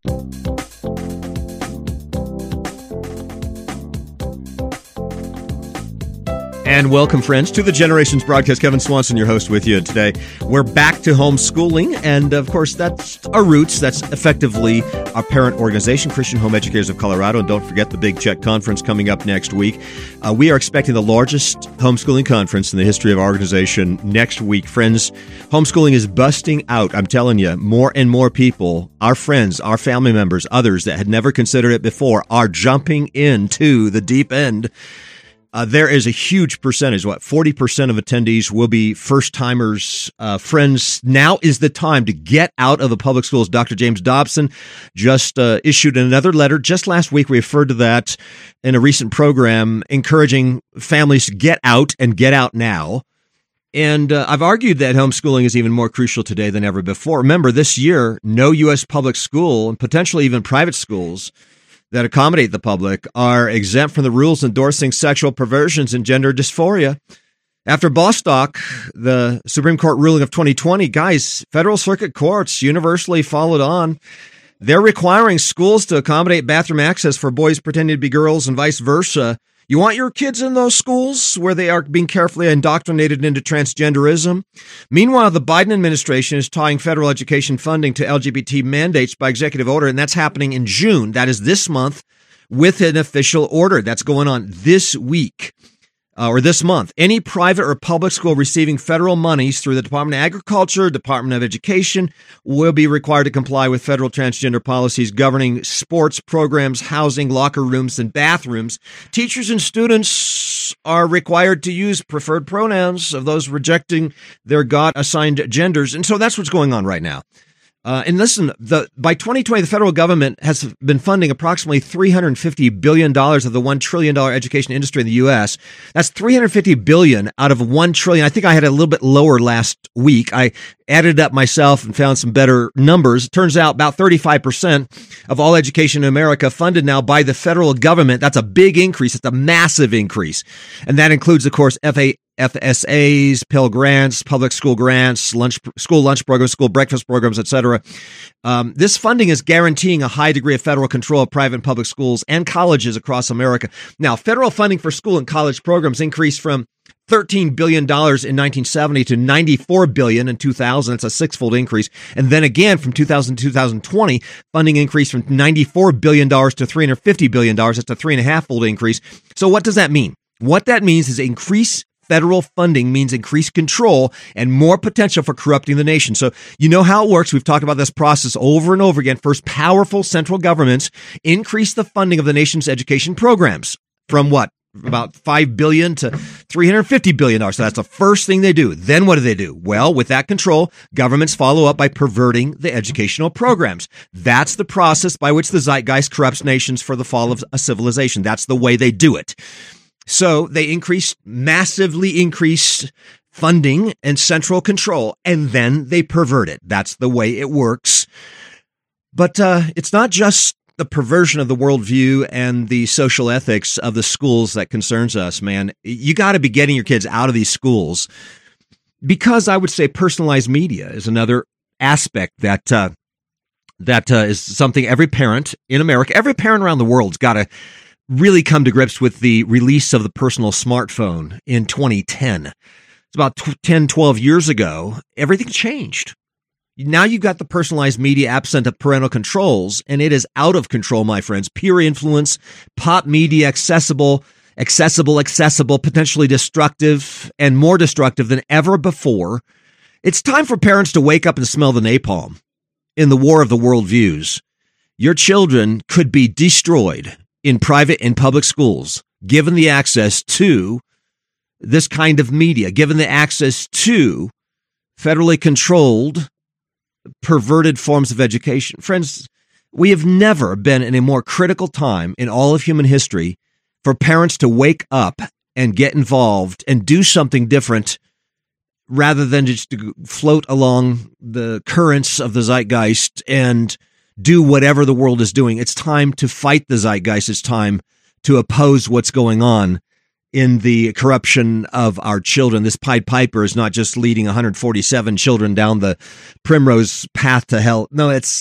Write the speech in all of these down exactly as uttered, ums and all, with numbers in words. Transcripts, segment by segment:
And welcome, friends, to the Generations Broadcast. Kevin Swanson, your host, with you today. We're back to homeschooling, and of course, that's our roots. That's effectively our parent organization, Christian Home Educators of Colorado. And don't forget the Big Check Conference coming up next week. Uh, we are expecting the largest homeschooling conference in the history of our organization next week. Friends, homeschooling is busting out. I'm telling you, more and more people, our friends, our family members, others that had never considered it before, are jumping into the deep end. Uh, there is a huge percentage, what, forty percent of attendees will be first-timers. Uh, friends, now is the time to get out of the public schools. Doctor James Dobson just uh, issued another letter. Just last week, we referred to that in a recent program, encouraging families to get out and get out now. And uh, I've argued that homeschooling is even more crucial today than ever before. Remember, this year, no U S public school, and potentially even private schools, that accommodate the public are exempt from the rules endorsing sexual perversions and gender dysphoria. After Bostock, the Supreme Court ruling of twenty twenty, guys, federal circuit courts universally followed on. They're requiring schools to accommodate bathroom access for boys pretending to be girls and vice versa. You want your kids in those schools where they are being carefully indoctrinated into transgenderism? Meanwhile, the Biden administration is tying federal education funding to L G B T mandates by executive order, and that's happening in June. That is this month with an official order. That's going on this week. Uh, or this month. Any private or public school receiving federal monies through the Department of Agriculture, Department of Education, will be required to comply with federal transgender policies governing sports programs, housing, locker rooms, and bathrooms. Teachers and students are required to use preferred pronouns of those rejecting their God-assigned genders. And so that's what's going on right now. Uh, and listen, the, by twenty twenty, the federal government has been funding approximately three hundred fifty billion dollars of the one trillion dollars education industry in the U S. That's three hundred fifty billion dollars out of one trillion dollars. I think I had a little bit lower last week. I added it up myself and found some better numbers. It turns out about thirty-five percent of all education in America funded now by the federal government. That's a big increase. It's a massive increase. And that includes, of course, F A F S As, Pell Grants, public school grants, lunch, school lunch programs, school breakfast programs, et cetera. Um, this funding is guaranteeing a high degree of federal control of private and public schools and colleges across America. Now, federal funding for school and college programs increased from thirteen billion dollars in nineteen seventy to ninety-four billion dollars in two thousand. It's a six-fold increase. And then again, from two thousand to two thousand twenty, funding increased from ninety-four billion dollars to three hundred fifty billion dollars. That's a three and a half fold increase. So what does that mean? What that means is increase federal funding means increased control and more potential for corrupting the nation. So you know how it works. We've talked about this process over and over again. First, powerful central governments increase the funding of the nation's education programs from what? About five billion dollars to three hundred fifty billion dollars. So that's the first thing they do. Then what do they do? Well, with that control, governments follow up by perverting the educational programs. That's the process by which the zeitgeist corrupts nations for the fall of a civilization. That's the way they do it. So they increase, massively increase funding and central control, and then they pervert it. That's the way it works. But uh, it's not just the perversion of the worldview and the social ethics of the schools that concerns us, man. You got to be getting your kids out of these schools because I would say personalized media is another aspect that uh, that uh, is something every parent in America, every parent around the world's got to really come to grips with. The release of the personal smartphone in twenty ten. It's about ten, twelve years ago. Everything changed. Now you've got the personalized media absent of parental controls, and it is out of control, my friends. Peer influence, pop media, accessible, accessible, accessible, potentially destructive, and more destructive than ever before. It's time for parents to wake up and smell the napalm in the war of the worldviews. Your children could be destroyed in private and public schools, given the access to this kind of media, given the access to federally controlled, perverted forms of education. Friends, we have never been in a more critical time in all of human history for parents to wake up and get involved and do something different rather than just to float along the currents of the zeitgeist and do whatever the world is doing. It's time to fight the zeitgeist. It's time to oppose what's going on in the corruption of our children. This Pied Piper is not just leading one hundred forty-seven children down the primrose path to hell. No, it's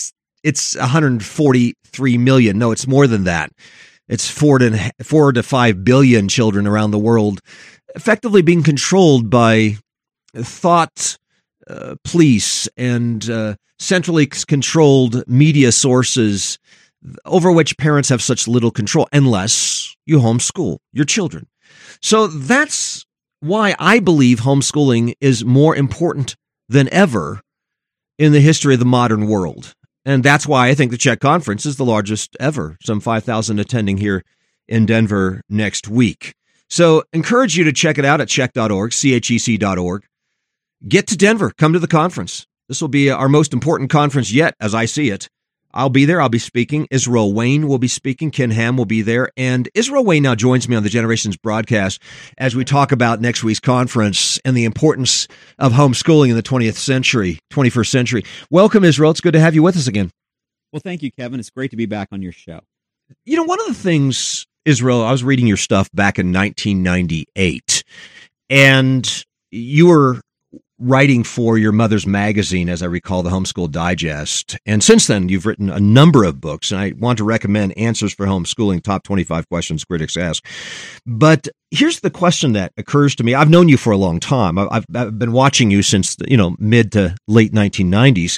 it's one hundred forty-three million. No, it's more than that. It's four to four to five billion children around the world, effectively being controlled by thought uh, police and uh, centrally controlled media sources over which parents have such little control, unless you homeschool your children. So that's why I believe homeschooling is more important than ever in the history of the modern world. And that's why I think the Czech Conference is the largest ever, some five thousand attending here in Denver next week. So encourage you to check it out at czech dot org, C H E C dot org. Get to Denver. Come to the conference. This will be our most important conference yet, as I see it. I'll be there. I'll be speaking. Israel Wayne will be speaking. Ken Ham will be there. And Israel Wayne now joins me on the Generations broadcast as we talk about next week's conference and the importance of homeschooling in the twentieth century, twenty-first century. Welcome, Israel. It's good to have you with us again. Well, thank you, Kevin. It's great to be back on your show. You know, one of the things, Israel, I was reading your stuff back in nineteen ninety-eight, and you were writing for your mother's magazine, as I recall, the Homeschool Digest. And since then, you've written a number of books, and I want to recommend Answers for Homeschooling, Top twenty-five Questions Critics Ask. But here's the question that occurs to me. I've known you for a long time. I've, I've been watching you since, you know, mid to late nineteen nineties.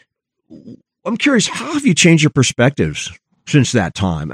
I'm curious, how have you changed your perspectives since that time?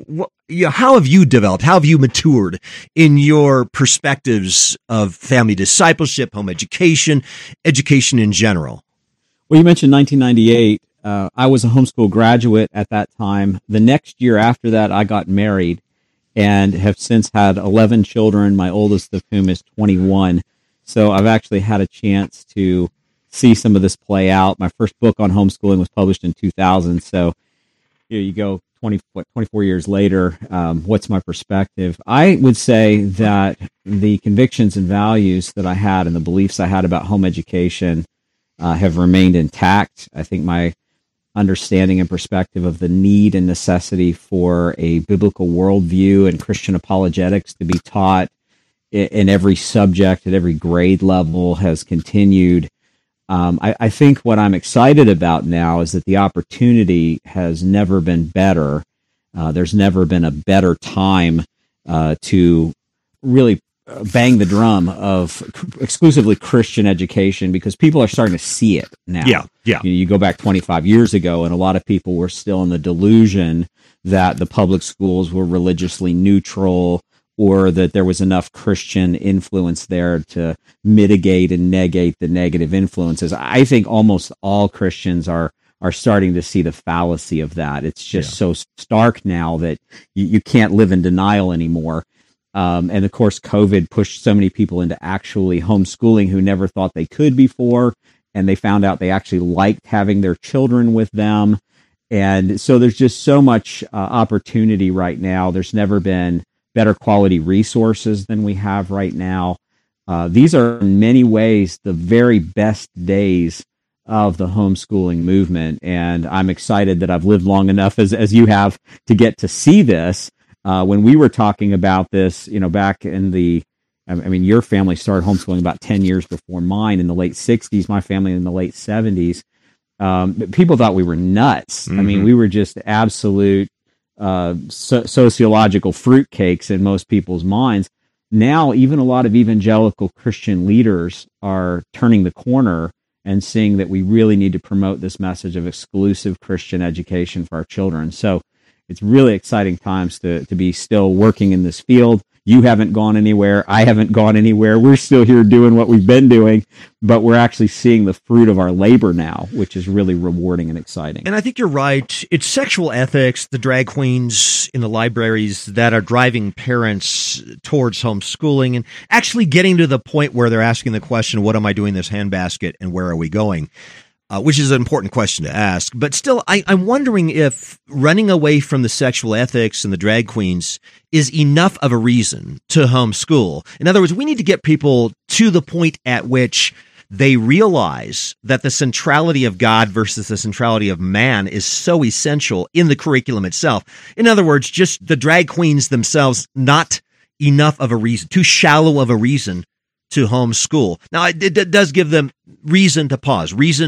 How have you developed? How have you matured in your perspectives of family discipleship, home education, education in general? Well, you mentioned nineteen ninety-eight. Uh, I was a homeschool graduate at that time. The next year after that, I got married and have since had eleven children, my oldest of whom is twenty-one. So I've actually had a chance to see some of this play out. My first book on homeschooling was published in two thousand. So here you go. twenty, what, twenty-four years later, um, what's my perspective? I would say that the convictions and values that I had and the beliefs I had about home education uh, have remained intact. I think my understanding and perspective of the need and necessity for a biblical worldview and Christian apologetics to be taught in, in every subject at every grade level has continued. Um, I, I think what I'm excited about now is that the opportunity has never been better. Uh, there's never been a better time uh, to really bang the drum of exclusively Christian education, because people are starting to see it now. Yeah, yeah. You, you go back twenty-five years ago, and a lot of people were still in the delusion that the public schools were religiously neutral, or that there was enough Christian influence there to mitigate and negate the negative influences. I think almost all Christians are are starting to see the fallacy of that. It's just yeah. so stark now that you, you can't live in denial anymore. Um, and of course, COVID pushed so many people into actually homeschooling who never thought they could before, and they found out they actually liked having their children with them. And so there's just so much uh, opportunity right now. There's never been better quality resources than we have right now. Uh, these are in many ways the very best days of the homeschooling movement. And I'm excited that I've lived long enough, as, as you have, to get to see this. Uh, when we were talking about this, you know, back in the, I mean, your family started homeschooling about ten years before mine in the late sixties, my family in the late seventies. Um, people thought we were nuts. Mm-hmm. I mean, we were just absolute uh, so- sociological fruitcakes in most people's minds. Now, even a lot of evangelical Christian leaders are turning the corner and seeing that we really need to promote this message of exclusive Christian education for our children. So it's really exciting times to, to be still working in this field. You haven't gone anywhere. I haven't gone anywhere. We're still here doing what we've been doing, but we're actually seeing the fruit of our labor now, which is really rewarding and exciting. And I think you're right. It's sexual ethics, the drag queens in the libraries that are driving parents towards homeschooling and actually getting to the point where they're asking the question, what am I doing in this handbasket and where are we going? Uh, which is an important question to ask. But still, I, I'm wondering if running away from the sexual ethics and the drag queens is enough of a reason to homeschool. In other words, we need to get people to the point at which they realize that the centrality of God versus the centrality of man is so essential in the curriculum itself. In other words, just the drag queens themselves, not enough of a reason, too shallow of a reason to homeschool. Now, it, it does give them reason to pause, reason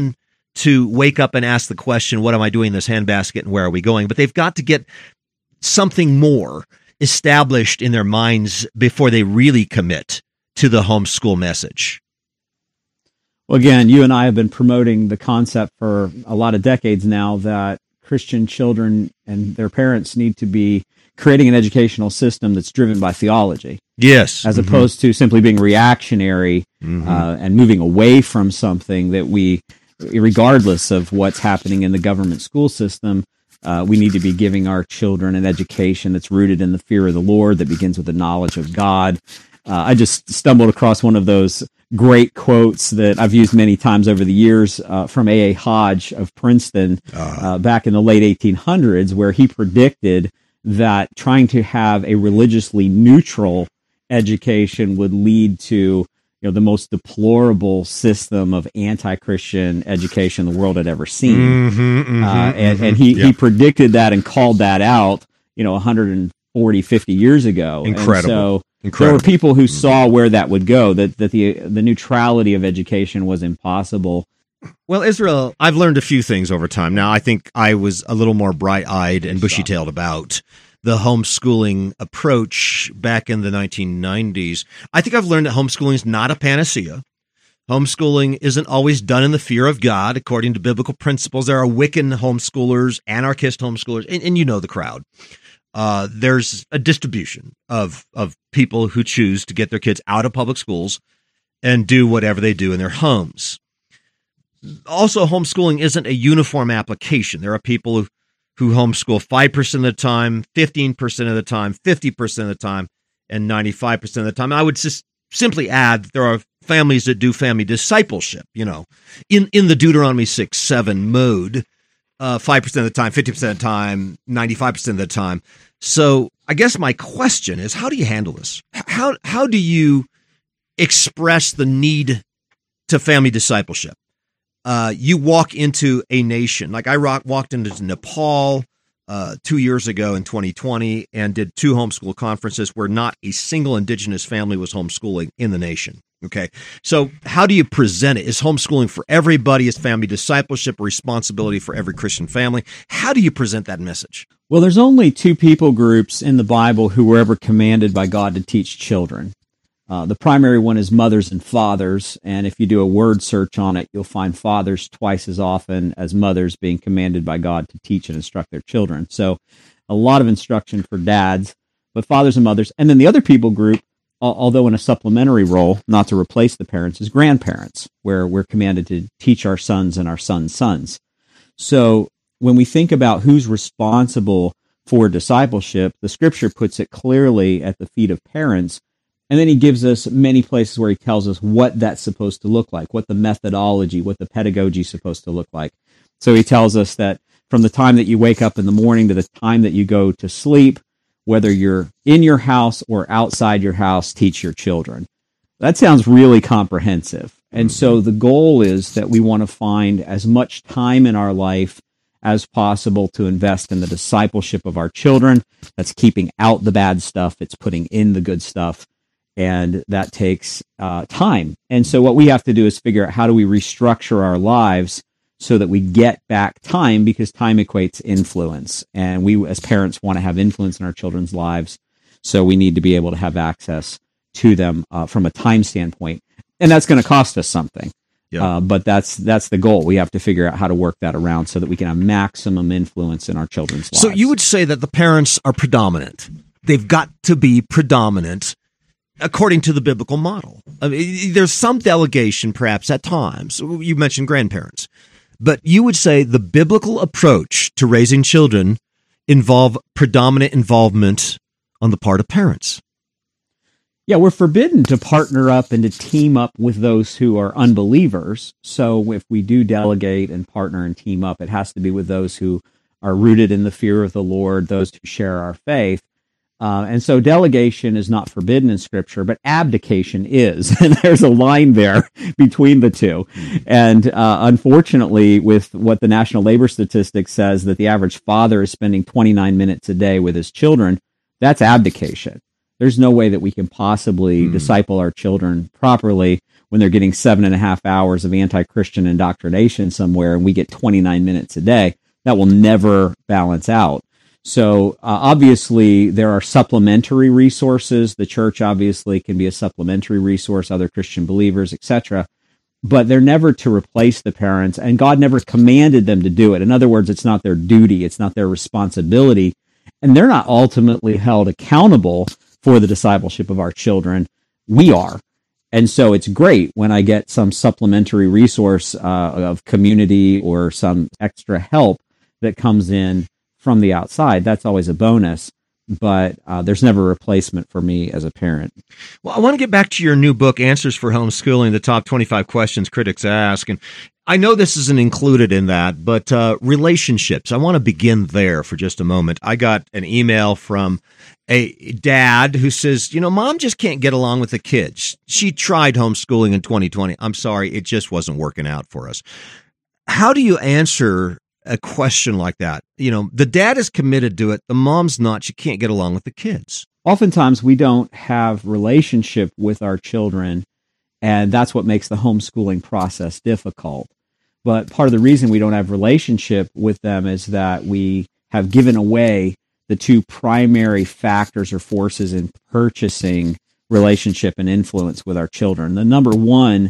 to wake up and ask the question, what am I doing in this handbasket and where are we going? But they've got to get something more established in their minds before they really commit to the homeschool message. Well, again, you and I have been promoting the concept for a lot of decades now that Christian children and their parents need to be creating an educational system that's driven by theology. Yes. As mm-hmm. opposed to simply being reactionary mm-hmm. uh, and moving away from something that we, regardless of what's happening in the government school system, uh, we need to be giving our children an education that's rooted in the fear of the Lord, that begins with the knowledge of God. Uh, I just stumbled across one of those great quotes that I've used many times over the years uh, from A A. Hodge of Princeton uh, back in the late eighteen hundreds, where he predicted that trying to have a religiously neutral education would lead to, you know, the most deplorable system of anti-Christian education the world had ever seen. Mm-hmm, mm-hmm, uh, and, mm-hmm. and he, yep. he predicted that and called that out, you know, one hundred forty, fifty years ago. Incredible. And so Incredible. there were people who saw where that would go, that, that the, the neutrality of education was impossible. Well, Israel, I've learned a few things over time. Now, I think I was a little more bright-eyed and bushy-tailed about the homeschooling approach back in the nineteen nineties. I think I've learned that homeschooling is not a panacea. Homeschooling isn't always done in the fear of God, according to biblical principles. There are Wiccan homeschoolers, anarchist homeschoolers, and, and you know the crowd. Uh, there's a distribution of of people who choose to get their kids out of public schools and do whatever they do in their homes. Also, homeschooling isn't a uniform application. There are people who, who homeschool five percent of the time, fifteen percent of the time, fifty percent of the time, and ninety-five percent of the time. I would just simply add that there are families that do family discipleship, you know, in, in the Deuteronomy six seven mode, uh, five percent of the time, fifty percent of the time, ninety-five percent of the time. So I guess my question is, how do you handle this? How, how do you express the need to family discipleship? Uh, you walk into a nation, like I rock, walked into Nepal uh, two years ago in twenty twenty and did two homeschool conferences where not a single indigenous family was homeschooling in the nation. Okay. So how do you present it? Is homeschooling for everybody? Is family discipleship a responsibility for every Christian family? How do you present that message? Well, there's only two people groups in the Bible who were ever commanded by God to teach children. Uh, the primary one is mothers and fathers, and if you do a word search on it, you'll find fathers twice as often as mothers being commanded by God to teach and instruct their children. So a lot of instruction for dads, but fathers and mothers. And then the other people group, although in a supplementary role, not to replace the parents, is grandparents, where we're commanded to teach our sons and our sons' sons. So when we think about who's responsible for discipleship, the scripture puts it clearly at the feet of parents. And then he gives us many places where he tells us what that's supposed to look like, what the methodology, what the pedagogy is supposed to look like. So he tells us that from the time that you wake up in the morning to the time that you go to sleep, whether you're in your house or outside your house, teach your children. That sounds really comprehensive. And so the goal is that we want to find as much time in our life as possible to invest in the discipleship of our children. That's keeping out the bad stuff. It's putting in the good stuff. And that takes uh, time. And so what we have to do is figure out how do we restructure our lives so that we get back time, because time equates influence. And we as parents want to have influence in our children's lives. So we need to be able to have access to them uh, from a time standpoint. And that's going to cost us something. Yeah. Uh, but that's that's the goal. We have to figure out how to work that around so that we can have maximum influence in our children's lives. So you would say that the parents are predominant. They've got to be predominant according to the biblical model. I mean, there's some delegation, perhaps, at times. You mentioned grandparents. But you would say the biblical approach to raising children involve predominant involvement on the part of parents. Yeah, we're forbidden to partner up and to team up with those who are unbelievers. So if we do delegate and partner and team up, it has to be with those who are rooted in the fear of the Lord, those who share our faith. Uh, and so delegation is not forbidden in Scripture, but abdication is. And there's a line there between the two. And uh, unfortunately, with what the National Labor Statistics says, that the average father is spending twenty-nine minutes a day with his children, that's abdication. There's no way that we can possibly mm. disciple our children properly when they're getting seven and a half hours of anti-Christian indoctrination somewhere, and we get twenty-nine minutes a day. That will never balance out. So uh, obviously, there are supplementary resources. The church obviously can be a supplementary resource, other Christian believers, et cetera. But they're never to replace the parents, and God never commanded them to do it. In other words, it's not their duty, it's not their responsibility, and they're not ultimately held accountable for the discipleship of our children. We are. And so it's great when I get some supplementary resource uh, of community or some extra help that comes in from the outside. That's always a bonus. But uh, there's never a replacement for me as a parent. Well, I want to get back to your new book, Answers for Homeschooling, the top twenty-five questions critics ask. And I know this isn't included in that, but uh, relationships, I want to begin there for just a moment. I got an email from a dad who says, you know, Mom just can't get along with the kids. She tried homeschooling in twenty twenty. I'm sorry, it just wasn't working out for us. How do you answer a question like that? You know, the dad is committed to it. The mom's not. She can't get along with the kids. Oftentimes we don't have relationship with our children, and that's what makes the homeschooling process difficult. But part of the reason we don't have relationship with them is that we have given away the two primary factors or forces in purchasing relationship and influence with our children. The number one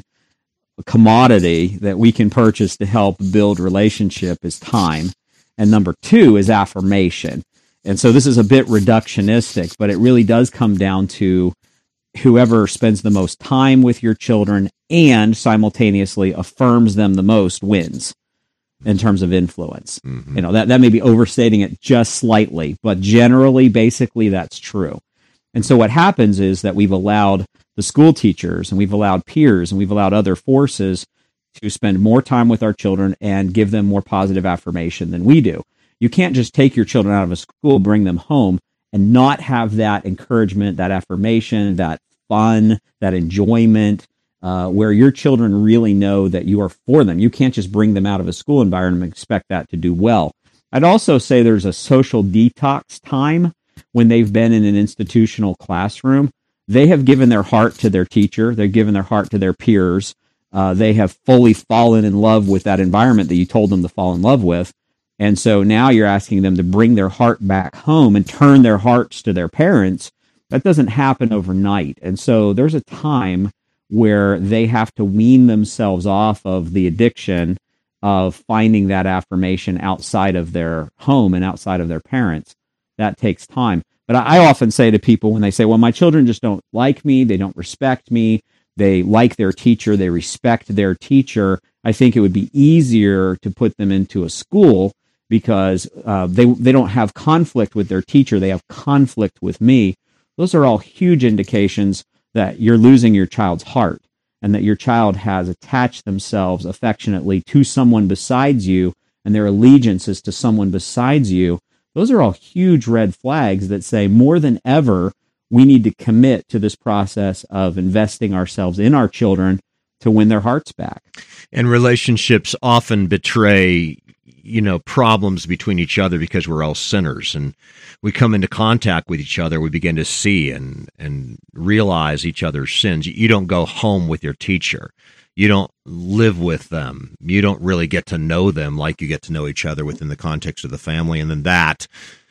commodity that we can purchase to help build relationship is time. And number two is affirmation. And so this is a bit reductionistic, but it really does come down to whoever spends the most time with your children and simultaneously affirms them the most wins in terms of influence. Mm-hmm. You know, that, that may be overstating it just slightly, but generally, basically, that's true. And so what happens is that we've allowed the school teachers and we've allowed peers and we've allowed other forces to spend more time with our children and give them more positive affirmation than we do. You can't just take your children out of a school, bring them home, and not have that encouragement, that affirmation, that fun, that enjoyment, uh, where your children really know that you are for them. You can't just bring them out of a school environment and expect that to do well. I'd also say there's a social detox time when they've been in an institutional classroom. They have given their heart to their teacher. They've given their heart to their peers. Uh, they have fully fallen in love with that environment that you told them to fall in love with. And so now you're asking them to bring their heart back home and turn their hearts to their parents. That doesn't happen overnight. And so there's a time where they have to wean themselves off of the addiction of finding that affirmation outside of their home and outside of their parents. That takes time. But I often say to people when they say, well, my children just don't like me, they don't respect me, they like their teacher, they respect their teacher, I think it would be easier to put them into a school because uh, they they don't have conflict with their teacher, they have conflict with me. Those are all huge indications that you're losing your child's heart and that your child has attached themselves affectionately to someone besides you and their allegiance is to someone besides you. Those are all huge red flags that say more than ever, we need to commit to this process of investing ourselves in our children to win their hearts back. And relationships often betray, you know, problems between each other because we're all sinners. And we come into contact with each other, we begin to see and, and realize each other's sins. You don't go home with your teacher. You don't live with them. You don't really get to know them like you get to know each other within the context of the family. And then that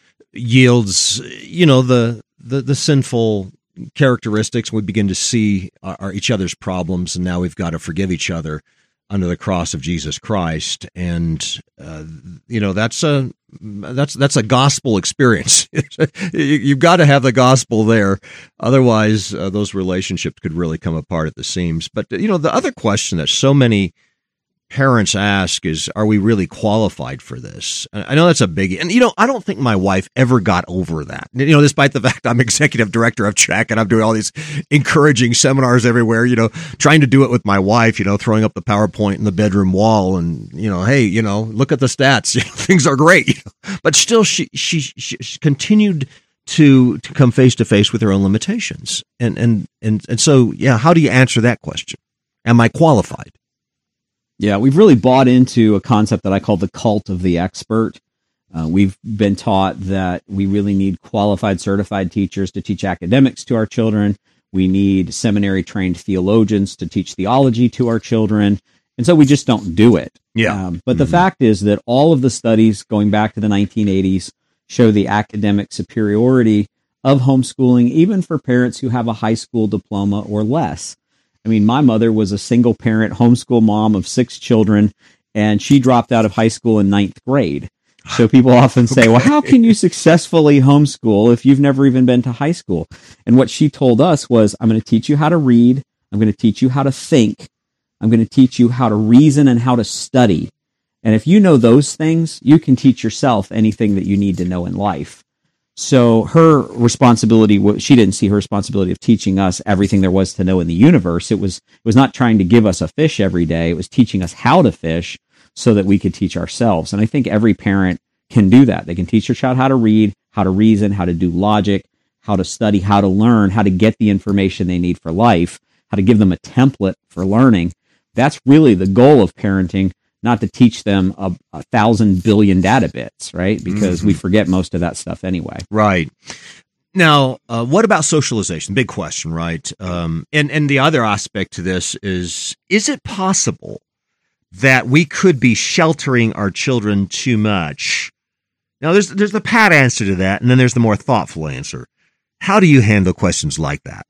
yields, you know, the the, the sinful characteristics. We begin to see our, our, each other's problems, and now we've got to forgive each other under the cross of Jesus Christ. And, uh, you know, that's a that's that's a gospel experience. You've got to have the gospel there. Otherwise, uh, those relationships could really come apart at the seams. But, you know, the other question that so many parents ask is, are we really qualified for this? I know that's a biggie. And, you know, I don't think my wife ever got over that. You know, despite the fact I'm executive director of Check and I'm doing all these encouraging seminars everywhere, you know, trying to do it with my wife, you know, throwing up the PowerPoint in the bedroom wall and, you know, hey, you know, look at the stats. You know, things are great. But still, she, she, she continued to, to come face to face with her own limitations. And, and, and, and so, yeah, how do you answer that question? Am I qualified? Yeah, we've really bought into a concept that I call the cult of the expert. Uh, we've been taught that we really need qualified, certified teachers to teach academics to our children. We need seminary-trained theologians to teach theology to our children. And so we just don't do it. Yeah. Um, but Mhm. the fact is that all of the studies going back to the nineteen eighties show the academic superiority of homeschooling, even for parents who have a high school diploma or less. I mean, my mother was a single parent homeschool mom of six children, and she dropped out of high school in ninth grade. So people often say, Okay. well, how can you successfully homeschool if you've never even been to high school? And what she told us was, I'm going to teach you how to read. I'm going to teach you how to think. I'm going to teach you how to reason and how to study. And if you know those things, you can teach yourself anything that you need to know in life. So her responsibility, she didn't see her responsibility of teaching us everything there was to know in the universe. It was, it was not trying to give us a fish every day. It was teaching us how to fish so that we could teach ourselves. And I think every parent can do that. They can teach their child how to read, how to reason, how to do logic, how to study, how to learn, how to get the information they need for life, how to give them a template for learning. That's really the goal of parenting, not to teach them a, a thousand billion data bits, right? Because mm-hmm. we forget most of that stuff anyway. Right. Now, uh, what about socialization? Big question, right? Um, and, and the other aspect to this is, is it possible that we could be sheltering our children too much? Now, there's there's the pat answer to that, and then there's the more thoughtful answer. How do you handle questions like that?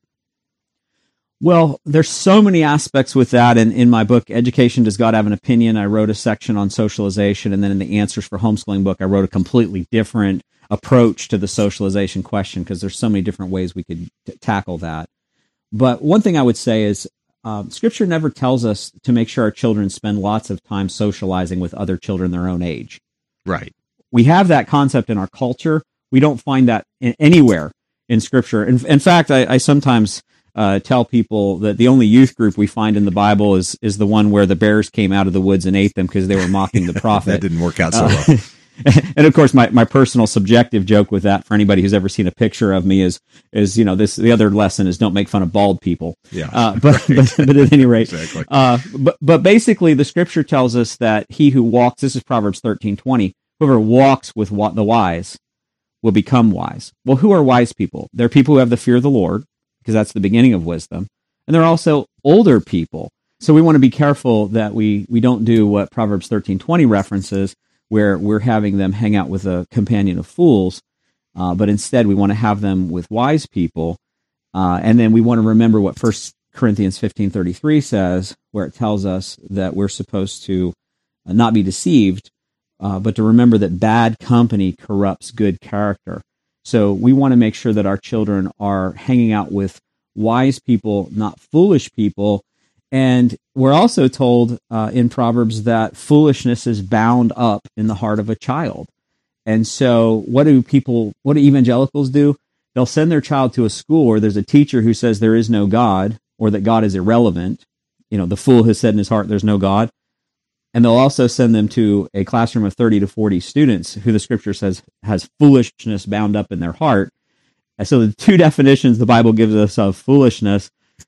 Well, there's so many aspects with that. And in my book, Education, Does God Have an Opinion? I wrote a section on socialization. And then in the Answers for Homeschooling book, I wrote a completely different approach to the socialization question, because there's so many different ways we could t- tackle that. But one thing I would say is, Um, Scripture never tells us to make sure our children spend lots of time socializing with other children their own age. Right. We have that concept in our culture. We don't find that in, anywhere in Scripture. In, in fact, I, I sometimes uh, tell people that the only youth group we find in the Bible is is the one where the bears came out of the woods and ate them because they were mocking the prophet. That didn't work out so uh, well. And of course, my, my personal subjective joke with that, for anybody who's ever seen a picture of me, is is you know this. The other lesson is don't make fun of bald people. Yeah, uh, but, right. but but at any rate, exactly. uh, but but basically, the Scripture tells us that he who walks. This is Proverbs thirteen twenty. Whoever walks with wa- the wise will become wise. Well, who are wise people? They're people who have the fear of the Lord, because that's the beginning of wisdom, and they're also older people. So we want to be careful that we we don't do what Proverbs thirteen twenty references, where we're having them hang out with a companion of fools, uh, but instead we want to have them with wise people. Uh, and then we want to remember what First Corinthians fifteen thirty-three says, where it tells us that we're supposed to not be deceived, uh, but to remember that bad company corrupts good character. So we want to make sure that our children are hanging out with wise people, not foolish people. And we're also told uh, in Proverbs that foolishness is bound up in the heart of a child. And so what do people, what do evangelicals do? They'll send their child to a school where there's a teacher who says there is no God, or that God is irrelevant. You know, the fool has said in his heart, there's no God. And they'll also send them to a classroom of thirty to forty students who the Scripture says has foolishness bound up in their heart. And so the two definitions the Bible gives us of foolishness,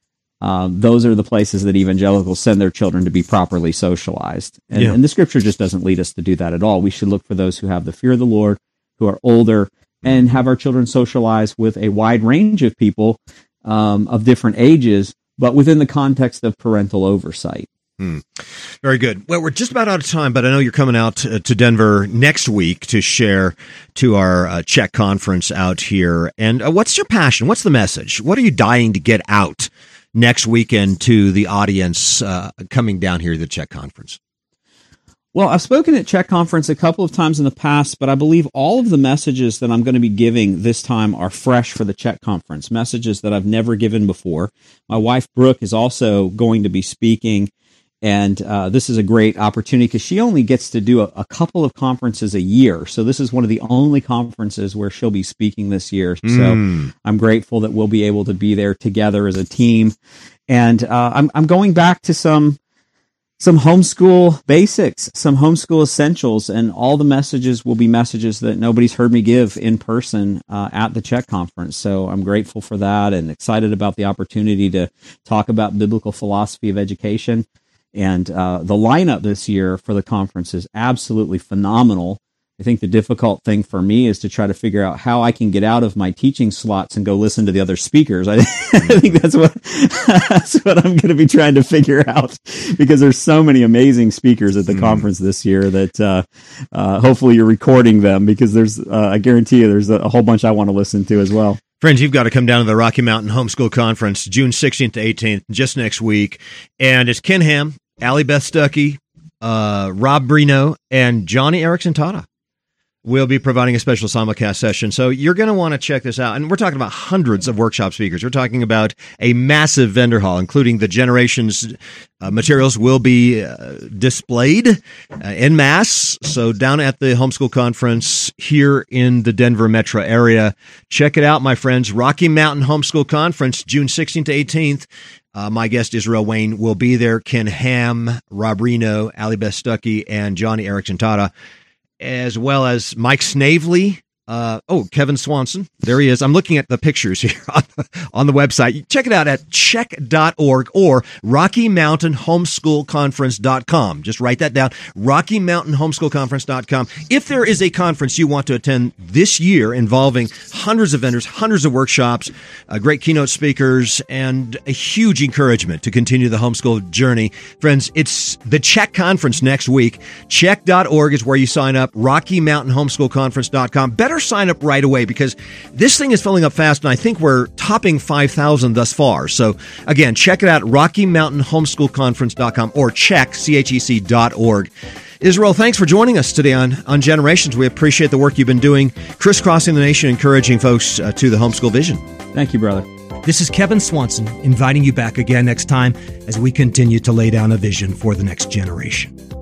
Um, those are the places that evangelicals send their children to be properly socialized. And, yeah. and the Scripture just doesn't lead us to do that at all. We should look for those who have the fear of the Lord, who are older, and have our children socialize with a wide range of people um, of different ages, but within the context of parental oversight. Hmm. Very good. Well, we're just about out of time, but I know you're coming out uh, to Denver next week to share to our uh, Czech conference out here. And uh, what's your passion? What's the message? What are you dying to get out next weekend to the audience uh, coming down here to the Czech conference? Well, I've spoken at Czech conference a couple of times in the past, but I believe all of the messages that I'm going to be giving this time are fresh for the Czech conference, messages that I've never given before. My wife, Brooke, is also going to be speaking, and uh, this is a great opportunity because she only gets to do a, a couple of conferences a year. So this is one of the only conferences where she'll be speaking this year. So Mm. I'm grateful that we'll be able to be there together as a team. And uh, I'm, I'm going back to some some homeschool basics, some homeschool essentials, and all the messages will be messages that nobody's heard me give in person uh, at the Czech conference. So I'm grateful for that and excited about the opportunity to talk about biblical philosophy of education. And uh, the lineup this year for the conference is absolutely phenomenal. I think the difficult thing for me is to try to figure out how I can get out of my teaching slots and go listen to the other speakers. I, I think that's what that's what I'm going to be trying to figure out, because there's so many amazing speakers at the mm. conference this year that uh, uh, hopefully you're recording them, because there's uh, I guarantee you there's a, a whole bunch I want to listen to as well. Friends, you've got to come down to the Rocky Mountain Homeschool Conference, June sixteenth to eighteenth, just next week. And it's Ken Ham, Allie Beth Stuckey, uh, Rob Brino, and Johnny Erickson Tata will be providing a special simulcast session. So you're going to want to check this out. And we're talking about hundreds of workshop speakers. We're talking about a massive vendor hall, including the Generations uh, materials will be uh, displayed uh, en masse. So down at the Homeschool Conference here in the Denver metro area. Check it out, my friends. Rocky Mountain Homeschool Conference, June sixteenth to eighteenth. Uh, my guest, Israel Wayne, will be there. Ken Ham, Rob Reno, Allie Beth Stuckey, and Johnny Erickson Tata, as well as Mike Snavely. Uh, oh, Kevin Swanson. There he is. I'm looking at the pictures here on the, on the website. Check it out at check dot org or Rocky Mountain Homeschool Conference dot com. Just write that down, Rocky Mountain Homeschool Conference dot com. If there is a conference you want to attend this year involving hundreds of vendors, hundreds of workshops, uh, great keynote speakers, and a huge encouragement to continue the homeschool journey, friends, it's the Check Conference next week. check dot org is where you sign up, Rocky Mountain Homeschool Conference dot com. Better sign up right away, because this thing is filling up fast, and I think we're topping five thousand thus far. So again, check it out, Rocky Mountain Homeschool Conference dot com or check, C H E C dot org. Israel, thanks for joining us today on, on Generations. We appreciate the work you've been doing, crisscrossing the nation, encouraging folks uh, to the homeschool vision. Thank you, brother. This is Kevin Swanson, inviting you back again next time as we continue to lay down a vision for the next generation.